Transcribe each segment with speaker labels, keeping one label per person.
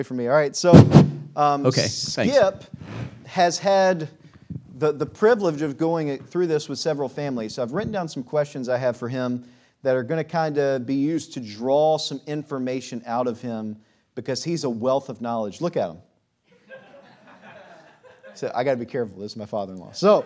Speaker 1: For me. All right, so
Speaker 2: Okay, thanks.
Speaker 1: Skip has had the privilege of going through this with several families. So I've written down some questions I have for him that are going to kind of be used to draw some information out of him because he's a wealth of knowledge. Look at him. So I got to be careful. This is my father-in-law. So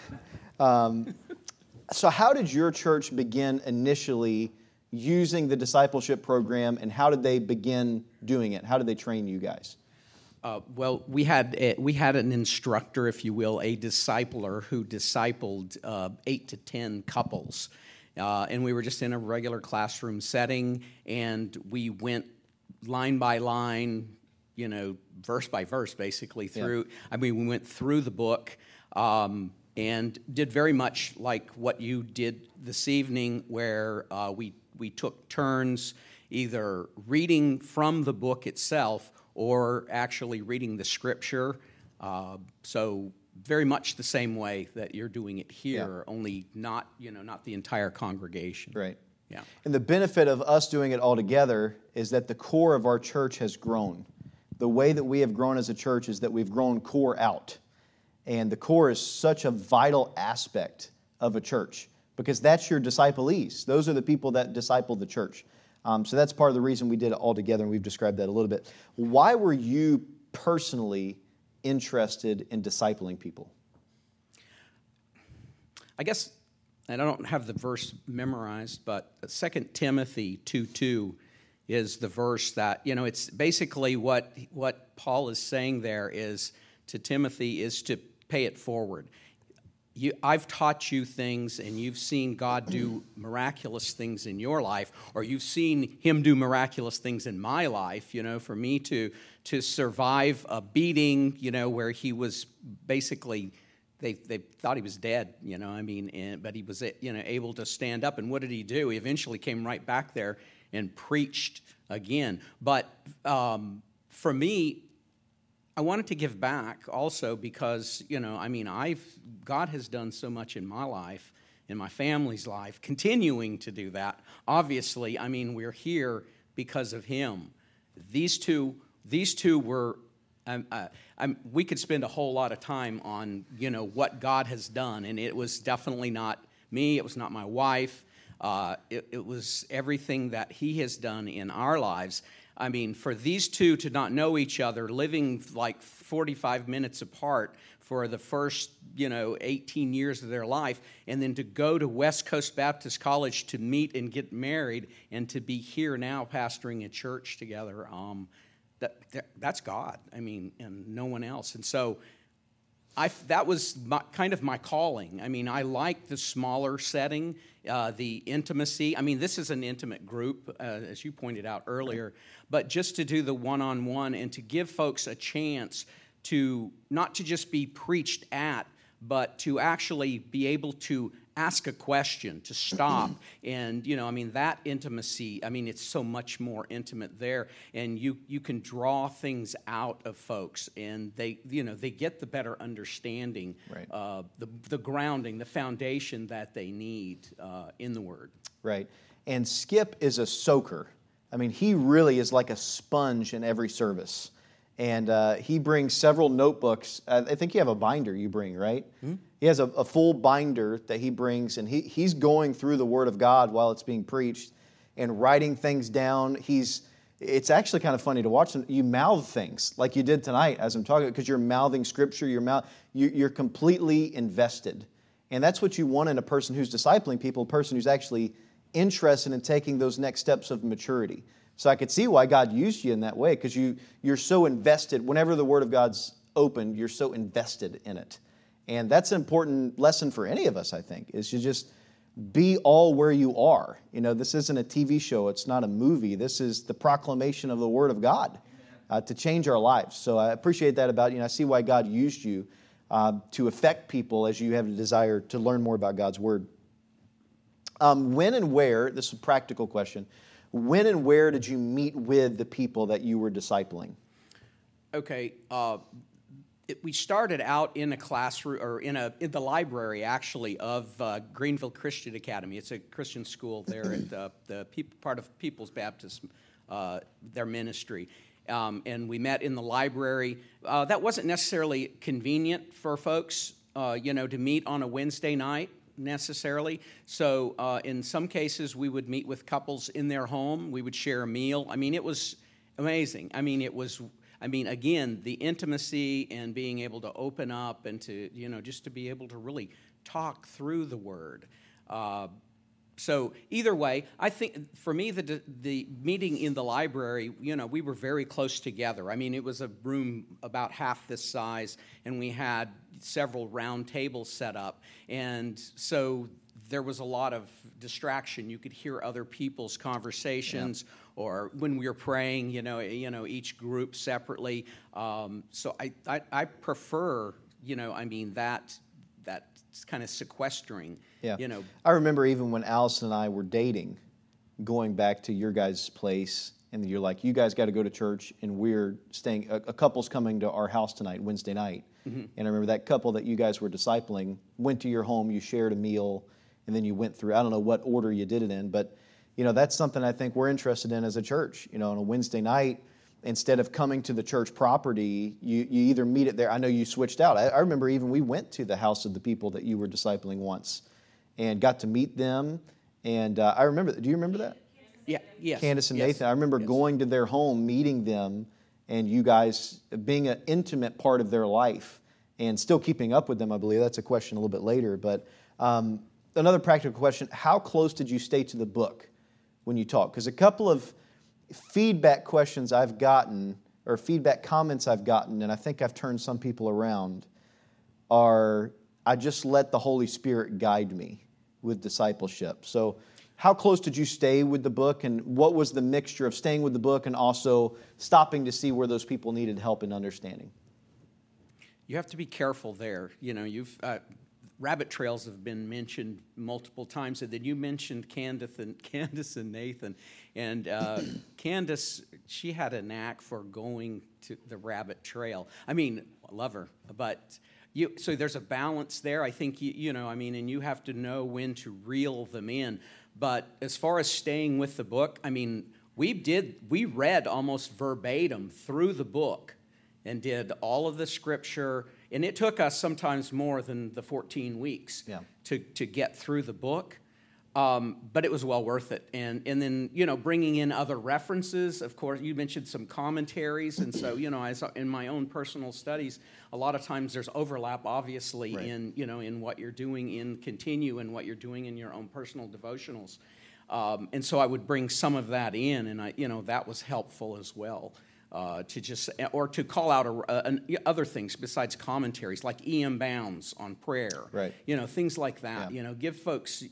Speaker 1: how did your church begin initially using the discipleship program, and how did they begin doing it? How did they train you guys?
Speaker 2: Well, we had an instructor, if you will, a discipler who discipled 8 to 10 couples, and we were just in a regular classroom setting, and we went line by line, verse by verse, basically through. Yeah. I mean, we went through the book. And did very much like what you did this evening, where we took turns either reading from the book itself or actually reading the scripture. So very much the same way that you're doing it here, yeah. Only not the entire congregation.
Speaker 1: Right.
Speaker 2: Yeah.
Speaker 1: And the benefit of us doing it all together is that the core of our church has grown. The way that we have grown as a church is that we've grown core out. And the core is such a vital aspect of a church because that's your disciplees. Those are the people that disciple the church. So that's part of the reason we did it all together, and we've described that a little bit. Why were you personally interested in discipling people?
Speaker 2: I guess, and I don't have the verse memorized, but 2 Timothy 2:2 is the verse that, it's basically what Paul is saying there is to Timothy is to pay it forward. I've taught you things, and you've seen God do miraculous things in your life, or you've seen Him do miraculous things in my life. For me to survive a beating, where he was basically, they thought he was dead. But he was able to stand up. And what did he do? He eventually came right back there and preached again. But for me, I wanted to give back also because, God has done so much in my life, in my family's life, continuing to do that. Obviously, we're here because of Him. These two were, we could spend a whole lot of time on, what God has done, and it was definitely not me, it was not my wife, it was everything that He has done in our lives. For these two to not know each other, living like 45 minutes apart for the first, 18 years of their life, and then to go to West Coast Baptist College to meet and get married, and to be here now pastoring a church together, that's God, and no one else. And so that was kind of my calling. I like the smaller setting, the intimacy. This is an intimate group, as you pointed out earlier, but just to do the one-on-one and to give folks a chance to not to just be preached at, but to actually be able to ask a question, to stop. And, that intimacy, it's so much more intimate there. And you can draw things out of folks, and they get the better understanding,
Speaker 1: right.
Speaker 2: The grounding, the foundation that they need in the Word.
Speaker 1: Right. And Skip is a soaker. He really is like a sponge in every service. And he brings several notebooks. I think you have a binder you bring, right? Mm-hmm. He has a full binder that he brings, and he's going through the Word of God while it's being preached and writing things down. It's actually kind of funny to watch. You mouth things like you did tonight as I'm talking, because you're mouthing Scripture. You're completely invested. And that's what you want in a person who's discipling people, a person who's actually interested in taking those next steps of maturity. So I could see why God used you in that way, because you're so invested. Whenever the Word of God's opened, you're so invested in it. And that's an important lesson for any of us, I think, is to just be all where you are. This isn't a TV show. It's not a movie. This is the proclamation of the Word of God to change our lives. So I appreciate that about you. I see why God used you to affect people as you have a desire to learn more about God's Word. When and where, this is a practical question, when and where did you meet with the people that you were discipling?
Speaker 2: Okay, we started out in a classroom, or in the library, actually, of Greenville Christian Academy. It's a Christian school there at the part of People's Baptist, their ministry. and we met in the library. That wasn't necessarily convenient for folks, to meet on a Wednesday night necessarily. So in some cases, we would meet with couples in their home. We would share a meal. I mean, it was amazing. Again, the intimacy and being able to open up and to, just to be able to really talk through the Word. So either way, I think for me, the meeting in the library, we were very close together. I mean, it was a room about half this size, and we had several round tables set up. And so there was a lot of distraction. You could hear other people's conversations, or when we were praying, each group separately. So I prefer, that kind of sequestering.
Speaker 1: Yeah. I remember even when Allison and I were dating, going back to your guys' place, and you're like, you guys got to go to church, and we're staying, a couple's coming to our house tonight, Wednesday night. Mm-hmm. And I remember that couple that you guys were discipling went to your home, you shared a meal, and then you went through, I don't know what order you did it in, but that's something I think we're interested in as a church. On a Wednesday night, instead of coming to the church property, you either meet it there. I know you switched out. I remember even we went to the house of the people that you were discipling once and got to meet them. And I remember, do you remember that?
Speaker 2: Yeah, yes.
Speaker 1: Candace and Nathan. I remember going to their home, meeting them, and you guys being an intimate part of their life and still keeping up with them, I believe. That's a question a little bit later. But another practical question, how close did you stay to the book when you talked? Because a couple of feedback questions I've gotten, or feedback comments I've gotten, and I think I've turned some people around, are I just let the Holy Spirit guide me with discipleship. So how close did you stay with the book, and what was the mixture of staying with the book and also stopping to see where those people needed help in understanding?
Speaker 2: You have to be careful there. Rabbit trails have been mentioned multiple times, and then you mentioned Candace and Nathan. And Candace, she had a knack for going to the rabbit trail. I mean, I love her, but so there's a balance there. I think, and you have to know when to reel them in. But as far as staying with the book, I mean, we read almost verbatim through the book and did all of the scripture. And it took us sometimes more than the 14 weeks to get through the book. But it was well worth it. And then, bringing in other references. Of course, you mentioned some commentaries. And so, in my own personal studies, a lot of times there's overlap, obviously, right, in what you're doing in Continue and what you're doing in your own personal devotionals. And so I would bring some of that in, and that was helpful as well. To call out other things besides commentaries, like E.M. Bounds on prayer,
Speaker 1: right?
Speaker 2: Things like that. Yeah. Give folks,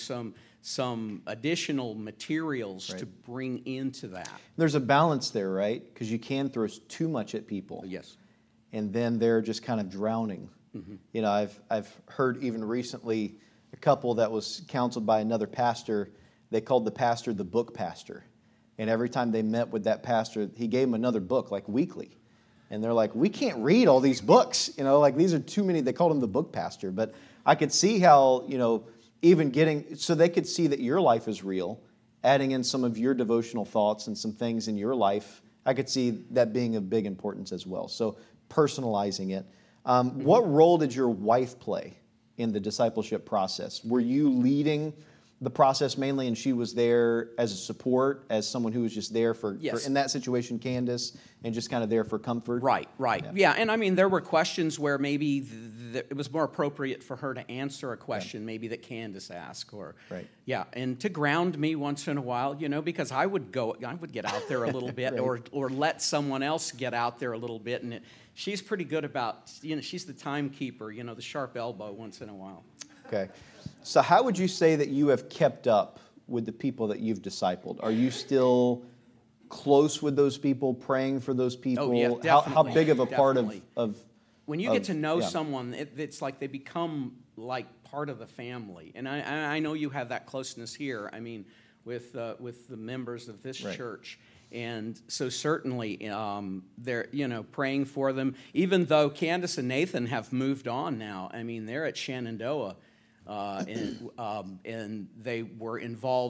Speaker 2: some additional materials, right, to bring into that.
Speaker 1: There's a balance there, right? Because you can throw too much at people.
Speaker 2: Yes.
Speaker 1: And then they're just kind of drowning. Mm-hmm. I've heard even recently a couple that was counseled by another pastor. They called the pastor the book pastor. And every time they met with that pastor, he gave them another book, like weekly. And they're like, we can't read all these books. These are too many. They called him the book pastor. But I could see how, even getting, so they could see that your life is real, adding in some of your devotional thoughts and some things in your life. I could see that being of big importance as well. So personalizing it. What role did your wife play in the discipleship process? Were you leading the process mainly, and she was there as a support, as someone who was just there for in that situation, Candace, and just kind of there for comfort?
Speaker 2: Right. Yeah, and there were questions where maybe it was more appropriate for her to answer a question maybe that Candace asked, or and to ground me once in a while, because I would get out there a little bit, right, or let someone else get out there a little bit, and she's pretty good about, she's the timekeeper, the sharp elbow once in a while.
Speaker 1: Okay. So how would you say that you have kept up with the people that you've discipled? Are you still close with those people, praying for those people?
Speaker 2: Oh, yeah, definitely.
Speaker 1: How big of a part of
Speaker 2: when you get to know someone, it's like they become like part of the family. And I know you have that closeness here, with the members of this church. And so certainly they're, praying for them. Even though Candace and Nathan have moved on now, they're at Shenandoah. And they were involved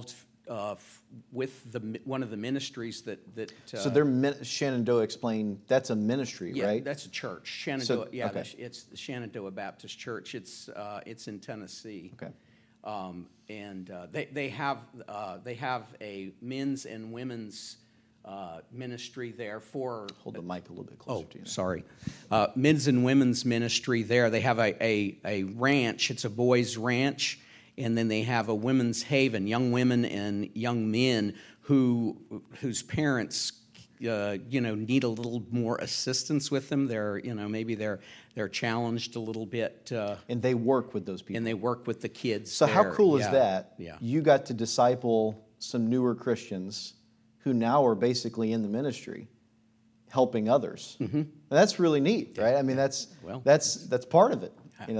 Speaker 2: with one of the ministries that.
Speaker 1: So Shenandoah Explained, that's a ministry,
Speaker 2: yeah,
Speaker 1: right?
Speaker 2: that's a church. Shenandoah,
Speaker 1: okay.
Speaker 2: It's the Shenandoah Baptist Church. It's in Tennessee.
Speaker 1: Okay.
Speaker 2: And they have a men's and women's ministry there for.
Speaker 1: Hold the mic a little bit closer to you.
Speaker 2: Sorry. Men's and women's ministry there. They have a ranch. It's a boys' ranch. And then they have a women's haven, young women and young men whose parents, need a little more assistance with them. They're, maybe they're challenged a little bit.
Speaker 1: And they work with those people.
Speaker 2: And they work with the kids.
Speaker 1: So
Speaker 2: there.
Speaker 1: how cool is
Speaker 2: Yeah.
Speaker 1: that?
Speaker 2: Yeah.
Speaker 1: You got to disciple some newer Christians who now are basically in the ministry, helping others. Mm-hmm. And that's really neat, right? I mean, that's part of it.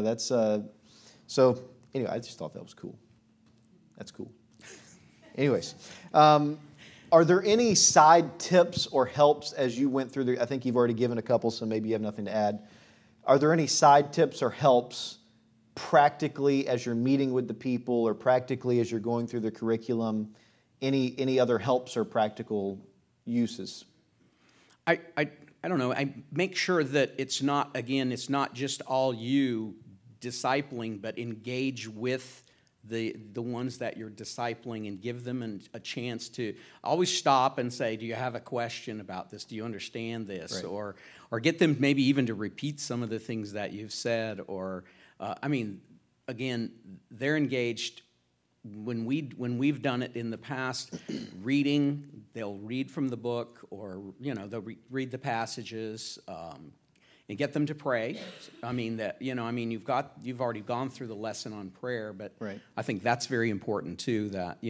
Speaker 1: So anyway, I just thought that was cool. That's cool. Anyways, are there any side tips or helps as you went through I think you've already given a couple, so maybe you have nothing to add. Are there any side tips or helps practically as you're meeting with the people or practically as you're going through the curriculum? Any other helps or practical uses?
Speaker 2: I don't know. I make sure that it's not just all you discipling, but engage with the ones that you're discipling and give them a chance to always stop and say, do you have a question about this? Do you understand this? Right. Or get them maybe even to repeat some of the things that you've said. Or, again, they're engaged. When we've done it in the past, reading, they'll read from the book, or they'll read the passages, and get them to pray. You've already gone through the lesson on prayer, but
Speaker 1: right.
Speaker 2: I think that's very important too.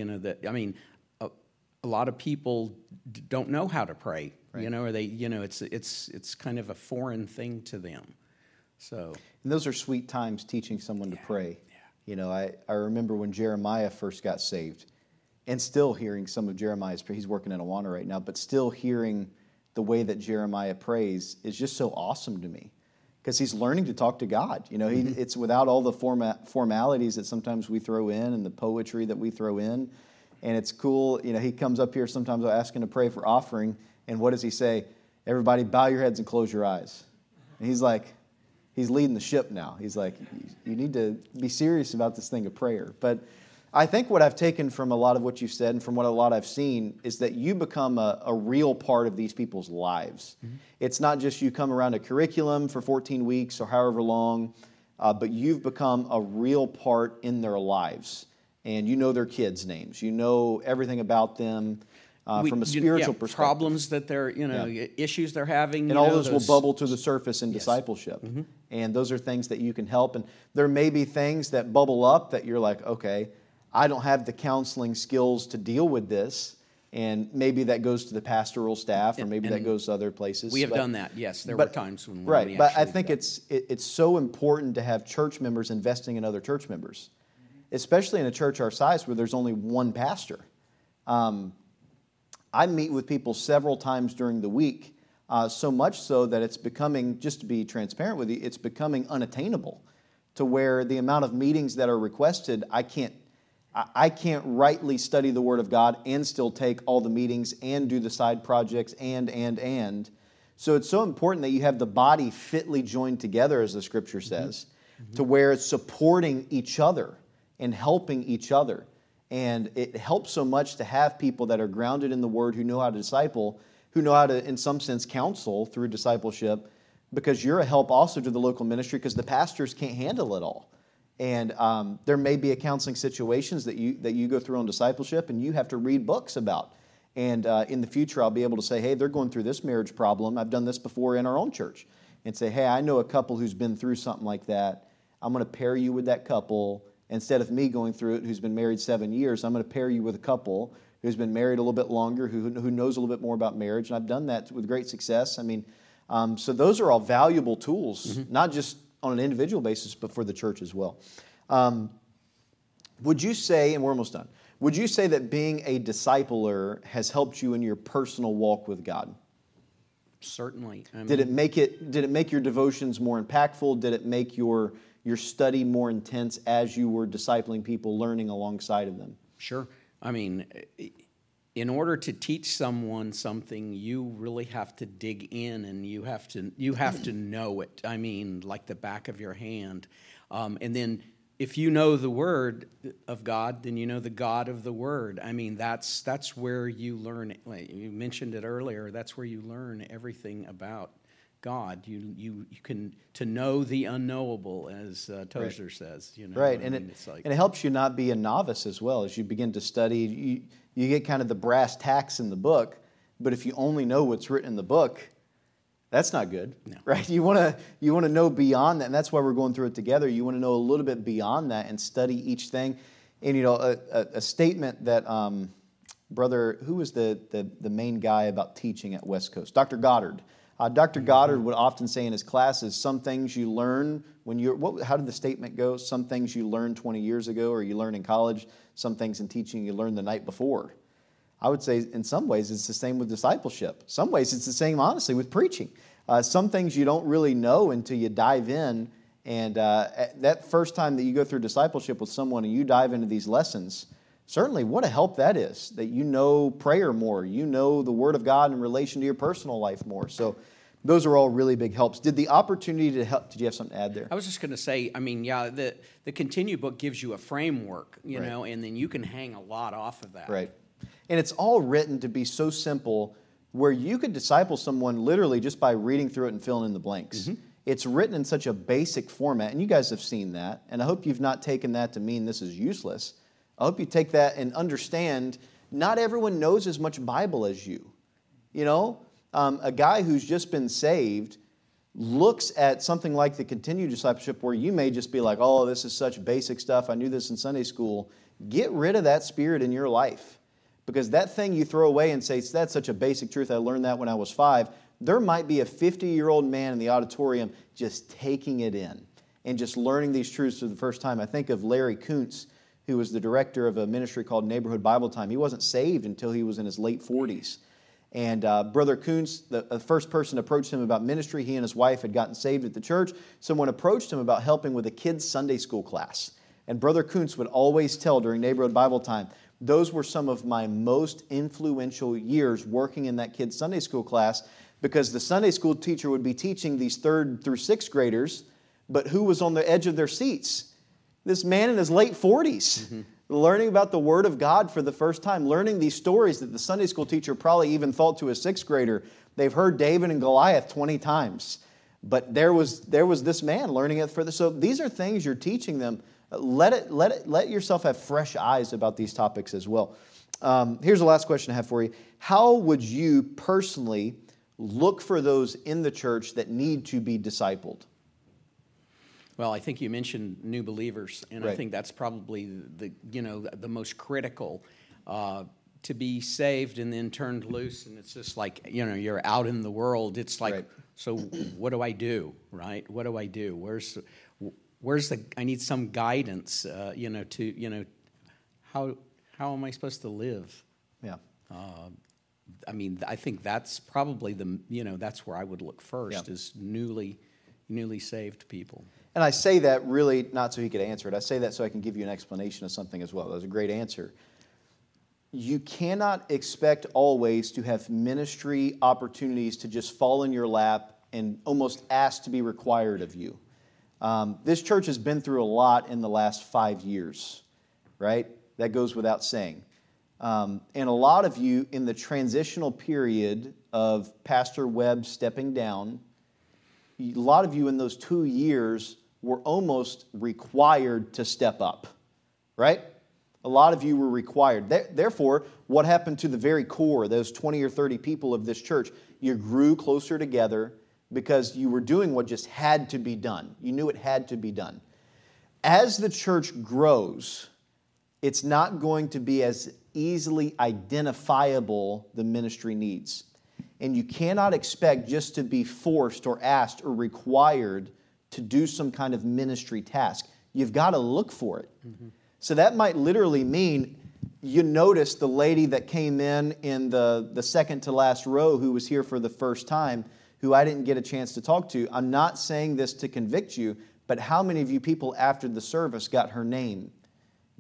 Speaker 2: A lot of people don't know how to pray,
Speaker 1: right.
Speaker 2: Or they, it's kind of a foreign thing to them. So,
Speaker 1: and those are sweet times teaching someone to pray. I remember when Jeremiah first got saved, and still hearing some of Jeremiah's prayer. He's working in Awana right now, but still hearing the way that Jeremiah prays is just so awesome to me, because he's learning to talk to God. It's without all the formalities that sometimes we throw in and the poetry that we throw in, and it's cool. He comes up here sometimes asking to pray for offering, and what does he say? Everybody bow your heads and close your eyes. And he's like, he's leading the ship now. He's like, you need to be serious about this thing of prayer. But I think what I've taken from a lot of what you've said and from what a lot I've seen is that you become a real part of these people's lives. Mm-hmm. It's not just you come around a curriculum for 14 weeks or however long, but you've become a real part in their lives. And you know their kids' names. You know everything about them from a spiritual perspective.
Speaker 2: Problems that they're, issues they're having.
Speaker 1: And all those will bubble to the surface in discipleship. Mm-hmm. And those are things that you can help. And there may be things that bubble up that you're like, okay, I don't have the counseling skills to deal with this, and maybe that goes to the pastoral staff, or maybe that goes to other places.
Speaker 2: We have done that, yes. There were times when we
Speaker 1: right, but I think it's so important to have church members investing in other church members, especially in a church our size where there's only one pastor. I meet with people several times during the week, so much so that it's becoming, just to be transparent with you, it's becoming unattainable to where the amount of meetings that are requested, I can't rightly study the Word of God and still take all the meetings and do the side projects and. So it's so important that you have the body fitly joined together, as the Scripture says, to where it's supporting each other and helping each other. And it helps so much to have people that are grounded in the Word, who know how to disciple, who know how to, in some sense, counsel through discipleship, because you're a help also to the local ministry, because the pastors can't handle it all. And there may be counseling situations that you go through on discipleship and you have to read books about. And in the future, I'll be able to say, hey, they're going through this marriage problem. I've done this before in our own church. And say, hey, I know a couple who's been through something like that. I'm going to pair you with that couple. Instead of me going through it, who's been married 7 years, I'm going to pair you with a couple who's been married a little bit longer, who knows a little bit more about marriage. And I've done that with great success. I mean, so those are all valuable tools, not just on an individual basis, but for the church as well. Would you say, and we're almost done, would you say that being a discipler has helped you in your personal walk with God?
Speaker 2: Certainly.
Speaker 1: Did it make your devotions more impactful? Did it make your study more intense as you were discipling people, learning alongside of them?
Speaker 2: Sure. I mean, in order to teach someone something, you really have to dig in, and you have to know it. I mean, like the back of your hand. And then if you know the Word of God, then you know the God of the Word. I mean, that's where you learn. Like you mentioned it earlier. That's where you learn everything about God. You can to know the unknowable, as Tozer says.
Speaker 1: Right, and it helps you not be a novice as well as you begin to study. You get kind of the brass tacks in the book, but if you only know what's written in the book, that's not good, right? You want to know beyond that, and that's why we're going through it together. You want to know a little bit beyond that and study each thing. And a statement that brother, who was the main guy about teaching at West Coast, Dr. Goddard. Dr. Goddard would often say in his classes, some things you learn when how did the statement go? Some things you learned 20 years ago or you learn in college, some things in teaching you learned the night before. I would say in some ways it's the same with discipleship. Some ways it's the same, honestly, with preaching. Some things you don't really know until you dive in, and that first time that you go through discipleship with someone and you dive into these lessons, certainly what a help that is, that you know prayer more, you know the Word of God in relation to your personal life more. So those are all really big helps. Did the opportunity to help, did you have something to add there?
Speaker 2: I was just going to say, I mean, the Continue book gives you a framework, you know, and then you can hang a lot off of that.
Speaker 1: Right. And it's all written to be so simple where you could disciple someone literally just by reading through it and filling in the blanks. Mm-hmm. It's written in such a basic format, and you guys have seen that, and I hope you've not taken that to mean this is useless. I hope you take that and understand not everyone knows as much Bible as you. You know, a guy who's just been saved looks at something like the Continue discipleship where you may just be like, oh, this is such basic stuff. I knew this in Sunday school. Get rid of that spirit in your life. Because that thing you throw away and say, that's such a basic truth, I learned that when I was 5, there might be a 50-year-old man in the auditorium just taking it in and just learning these truths for the first time. I think of Larry Kuntz, who was the director of a ministry called Neighborhood Bible Time. He wasn't saved until he was in his late 40s. And Brother Kuntz, the first person approached him about ministry. He and his wife had gotten saved at the church. Someone approached him about helping with a kid's Sunday school class. And Brother Kuntz would always tell during Neighborhood Bible Time, those were some of my most influential years working in that kid's Sunday school class, because the Sunday school teacher would be teaching these 3rd through 6th graders, but who was on the edge of their seats? This man in his late 40s, learning about the Word of God for the first time, learning these stories that the Sunday school teacher probably even thought to a 6th grader. They've heard David and Goliath 20 times, but there was this man learning it for the. So these are things you're teaching them. Let yourself have fresh eyes about these topics as well. Here's the last question I have for you. How would you personally look for those in the church that need to be discipled?
Speaker 2: Well, I think you mentioned new believers, and
Speaker 1: right.
Speaker 2: I think that's probably the most critical. To be saved and then turned loose, and it's just like, you're out in the world. It's like, right. So what do I do, right? What do I do? Where's I need some guidance, how am I supposed to live?
Speaker 1: Yeah.
Speaker 2: I mean, I think that's probably that's where I would look first, is newly saved people.
Speaker 1: And I say that really not so he could answer it. I say that so I can give you an explanation of something as well. That was a great answer. You cannot expect always to have ministry opportunities to just fall in your lap and almost ask to be required of you. This church has been through a lot in the last 5 years, right? That goes without saying. And a lot of you in the transitional period of Pastor Webb stepping down, a lot of you in those 2 years were almost required to step up, right? A lot of you were required. Therefore, what happened to the very core, those 20 or 30 people of this church? You grew closer together because you were doing what just had to be done. You knew it had to be done. As the church grows, it's not going to be as easily identifiable the ministry needs. And you cannot expect just to be forced or asked or required to do some kind of ministry task. You've got to look for it. Mm-hmm. So that might literally mean you notice the lady that came in the second to last row who was here for the first time, who I didn't get a chance to talk to. I'm not saying this to convict you, but how many of you people after the service got her name,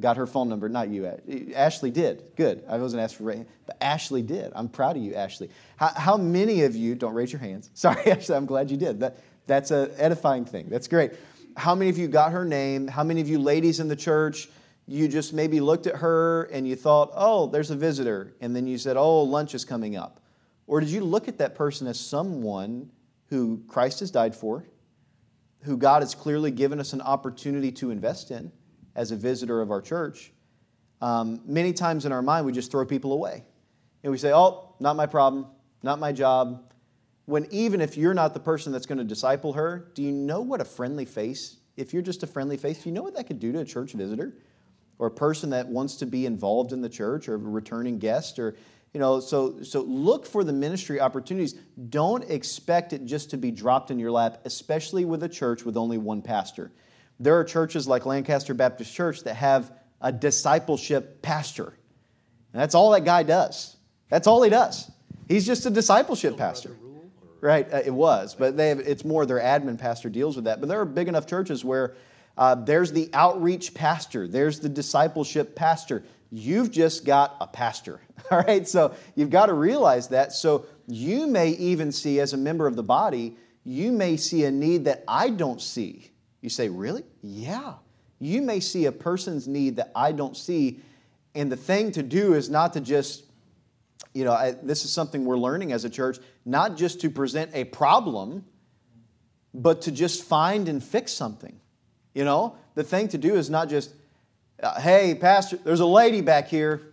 Speaker 1: got her phone number. Not you, Ashley did. Good. I wasn't asking for but Ashley did. I'm proud of you, Ashley. How many of you, don't raise your hands. Sorry, Ashley, I'm glad you did. That's an edifying thing. That's great. How many of you got her name? How many of you ladies in the church, you just maybe looked at her and you thought, oh, there's a visitor. And then you said, oh, lunch is coming up. Or did you look at that person as someone who Christ has died for, who God has clearly given us an opportunity to invest in as a visitor of our church? Many times in our mind, we just throw people away. And we say, oh, not my problem, not my job. When even if you're not the person that's going to disciple her, do you know what a friendly face, if you're just a friendly face, do you know what that could do to a church visitor? Or a person that wants to be involved in the church, or a returning guest, or so look for the ministry opportunities. Don't expect it just to be dropped in your lap, especially with a church with only one pastor. There are churches like Lancaster Baptist Church that have a discipleship pastor. And that's all that guy does. That's all he does. He's just a discipleship pastor. Right, it was, but it's more their admin pastor deals with that. But there are big enough churches where there's the outreach pastor, there's the discipleship pastor. You've just got a pastor, all right? So you've got to realize that. So you may even see, as a member of the body, you may see a need that I don't see. You say, really? Yeah. You may see a person's need that I don't see, and the thing to do is not to just, this is something we're learning as a church, not just to present a problem, but to just find and fix something. The thing to do is not just, hey, pastor, there's a lady back here.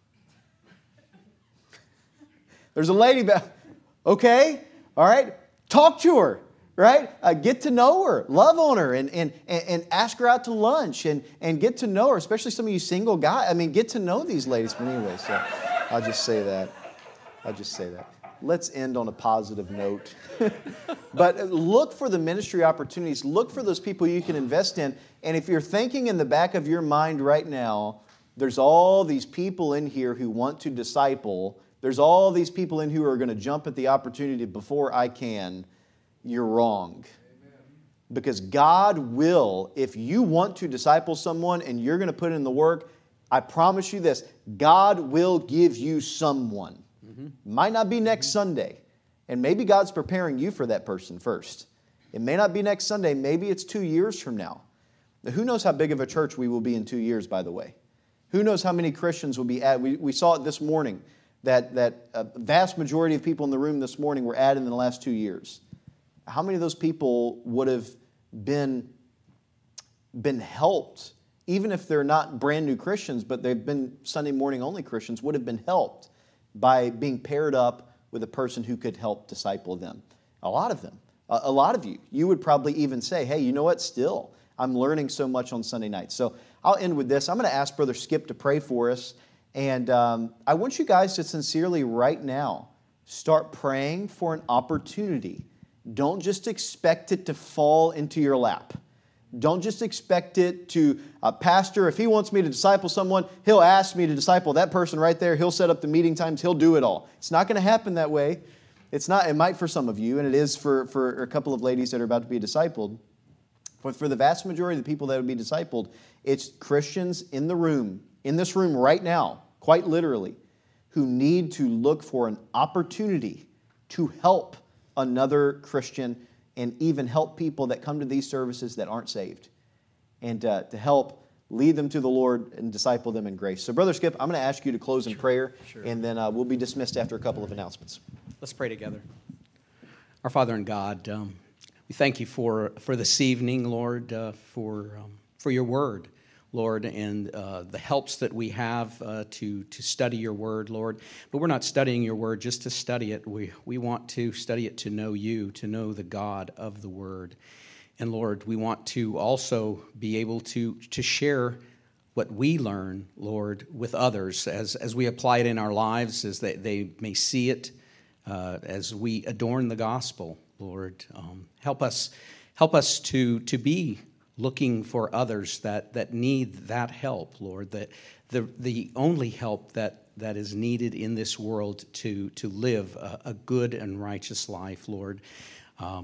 Speaker 1: There's a lady back. Okay, all right. Talk to her, right? Get to know her, love on her, and ask her out to lunch, and get to know her, especially some of you single guys. I mean, get to know these ladies. But anyway, so I'll just say that. Let's end on a positive note. But look for the ministry opportunities. Look for those people you can invest in. And if you're thinking in the back of your mind right now, there's all these people in here who want to disciple. There's all these people in here who are going to jump at the opportunity before I can. You're wrong. Amen. Because God will, if you want to disciple someone and you're going to put in the work, I promise you this, God will give you someone. Might not be next Sunday. And maybe God's preparing you for that person first. It may not be next Sunday. Maybe it's 2 years from now. Now, who knows how big of a church we will be in 2 years, by the way? Who knows how many Christians will be added? We saw it this morning, that a vast majority of people in the room this morning were added in the last 2 years. How many of those people would have been helped, even if they're not brand new Christians, but they've been Sunday morning only Christians, would have been helped by being paired up with a person who could help disciple them? A lot of them. A lot of you. You would probably even say, hey, you know what? Still, I'm learning so much on Sunday nights. So I'll end with this. I'm going to ask Brother Skip to pray for us. And I want you guys to sincerely right now start praying for an opportunity. Don't just expect it to fall into your lap. Don't just expect it to, pastor, if he wants me to disciple someone, he'll ask me to disciple that person right there. He'll set up the meeting times. He'll do it all. It's not going to happen that way. It's not. It might for some of you, and it is for a couple of ladies that are about to be discipled. But for the vast majority of the people that would be discipled, it's Christians in this room right now, quite literally, who need to look for an opportunity to help another Christian and even help people that come to these services that aren't saved, and to help lead them to the Lord and disciple them in grace. So, Brother Skip, I'm going to ask you to close in prayer, and then we'll be dismissed after a couple of announcements.
Speaker 2: Let's pray together. Our Father in God, we thank you for this evening, Lord, for your word, Lord, and the helps that we have to study your word, Lord. But we're not studying your word just to study it. We want to study it to know you, to know the God of the word. And Lord, we want to also be able to share what we learn, Lord, with others as we apply it in our lives, as they may see it, as we adorn the gospel, Lord. Help us to be looking for others that need that help, Lord, that the only help that is needed in this world to live a good and righteous life, Lord.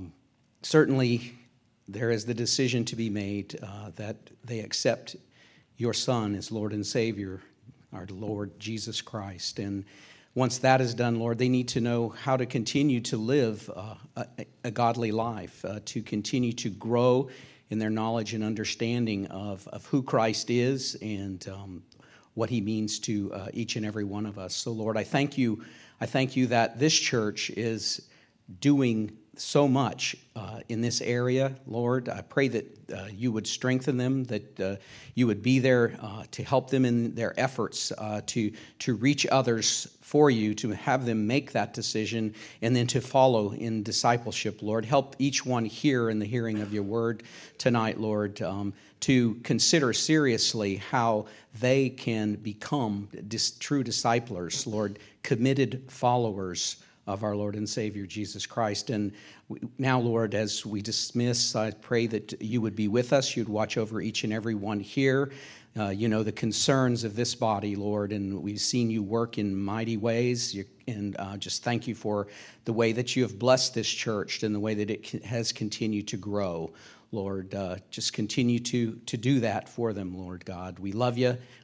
Speaker 2: Certainly, there is the decision to be made that they accept your Son as Lord and Savior, our Lord Jesus Christ. And once that is done, Lord, they need to know how to continue to live a godly life, to continue to grow in their knowledge and understanding of who Christ is and what he means to each and every one of us. So, Lord, I thank you that this church is doing so much in this area, Lord. I pray that you would strengthen them, that you would be there to help them in their efforts to reach others for you, to have them make that decision, and then to follow in discipleship, Lord. Help each one here in the hearing of your word tonight, Lord, to consider seriously how they can become true disciplers, Lord, committed followers of our Lord and Savior, Jesus Christ. And now, Lord, as we dismiss, I pray that you would be with us. You'd watch over each and every one here. You know the concerns of this body, Lord, and we've seen you work in mighty ways. And just thank you for the way that you have blessed this church and the way that it has continued to grow. Lord, just continue to do that for them, Lord God. We love you.